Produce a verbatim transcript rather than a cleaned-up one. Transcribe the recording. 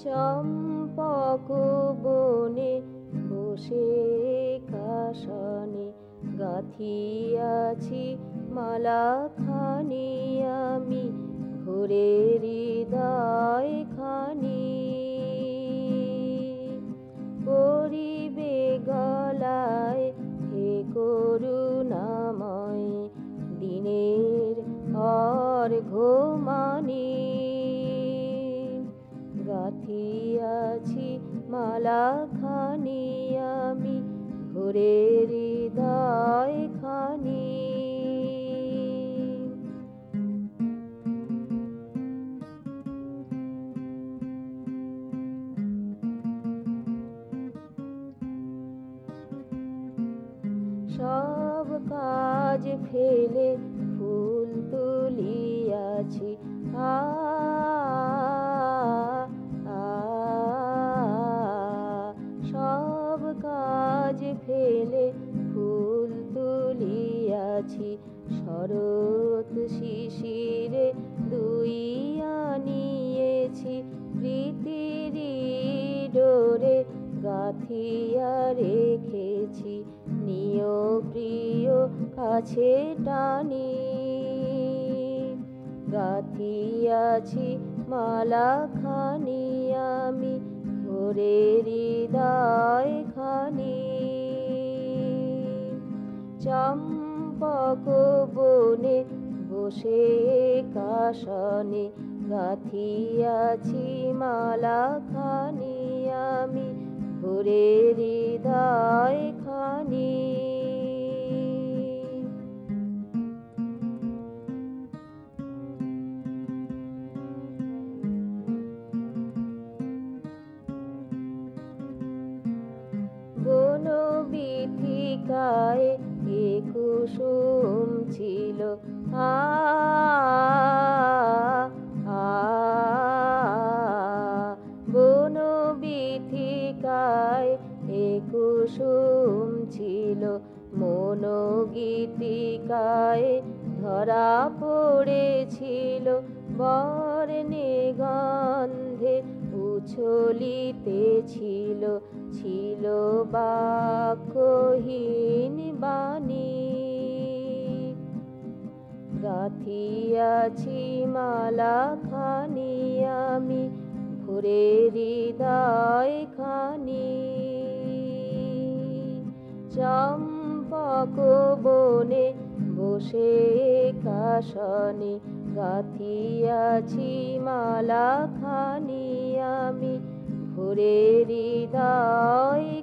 চম্পক বনে বসে কাশনে গাঁথিয়াছি মালাখানি আমি ভরে হৃদয় খানি। পরিবে গলায় হে করুণাময় দিনের অর্ঘ্যমানি। গাঁথিয়াছি মালাখানি আমি ভরে হৃদয় খানি। সব কাজ ফেলে ফুল তুলিয়াছি আ সব কাজ ফেলে ফুল তুলিয়াছি শরৎ শিশিরে দুই আনিয়েছি প্রীতির ডোরে গাঁথিয়া রেখেছি নিয় প্রিয় কাছে টানি। গাঁথিয়াছি মালাখানি আমি ভরে হৃদয় খানি। চম্পক বনে বসে কাশনে গাঁথিয়াছি মালাখানি আমি ভরে হৃদয় খানি। বনবীথিকায় এ কুসুম ছিল আ বনবীথিকায় এ কুসুম ছিল মনোগীতিকায় ধরা পড়েছিল বর্ণে গন্ধে উছলিতেছিল ছিল বাক্যহীন বাণী। গাঁথিয়াছি মালাখানি আমি ভরে হৃদয় খানি। চম্পক বনে বসে কাশনে গাঁথিয়াছি মালাখানি আমি ভরে হৃদয়